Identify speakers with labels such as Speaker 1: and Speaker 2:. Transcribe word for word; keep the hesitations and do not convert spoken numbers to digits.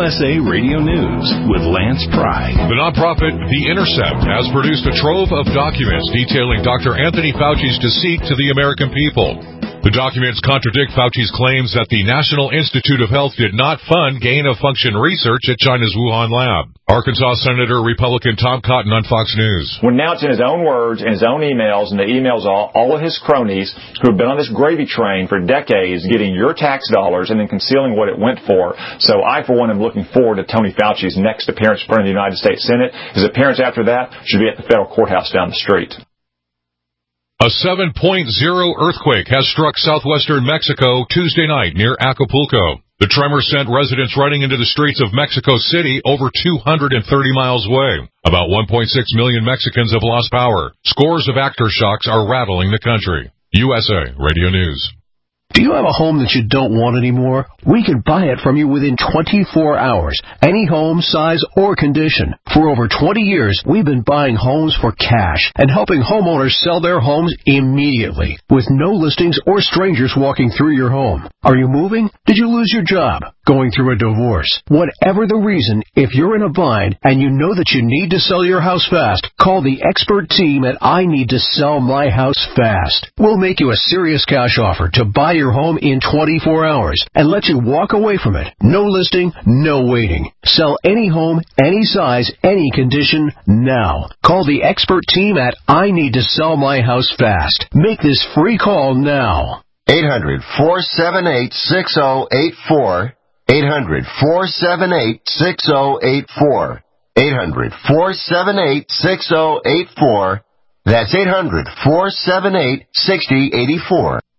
Speaker 1: S A Radio News with Lance Pry.
Speaker 2: The nonprofit The Intercept has produced a trove of documents detailing Doctor Anthony Fauci's deceit to the American people. The documents contradict Fauci's claims that the National Institute of Health did not fund gain-of-function research at China's Wuhan lab. Arkansas Senator Republican Tom Cotton on Fox News.
Speaker 3: Well, now it's in his own words, in his own emails, and the emails all, all of his cronies who have been on this gravy train for decades getting your tax dollars and then concealing what it went for. So I, for one, am looking forward to Tony Fauci's next appearance in front of the United States Senate. His appearance after that should be at the federal courthouse down the street.
Speaker 2: A seven point oh earthquake has struck southwestern Mexico Tuesday night near Acapulco. The tremor sent residents running into the streets of Mexico City over two hundred thirty miles away. About one point six million Mexicans have lost power. Scores of aftershocks are rattling the country. U S A Radio News.
Speaker 4: Do you have a home that you don't want anymore? We can buy it from you within twenty-four hours. Any home, size, or condition. For over twenty years, we've been buying homes for cash and helping homeowners sell their homes immediately with no listings or strangers walking through your home. Are you moving? Did you lose your job? Going through a divorce? Whatever the reason, if you're in a bind and you know that you need to sell your house fast, call the expert team at I Need to Sell My House Fast. We'll make you a serious cash offer to buy your home in twenty-four hours and let you walk away from it. No listing, no waiting. Sell any home, any size, any condition, now. Call the expert team at I Need to Sell My House Fast. Make this free call now.
Speaker 5: eight hundred, four seven eight, six oh eight four. eight hundred, four seven eight, six oh eight four. eight hundred, four seven eight, six oh eight four. That's eight hundred, four seven eight, six oh eight four.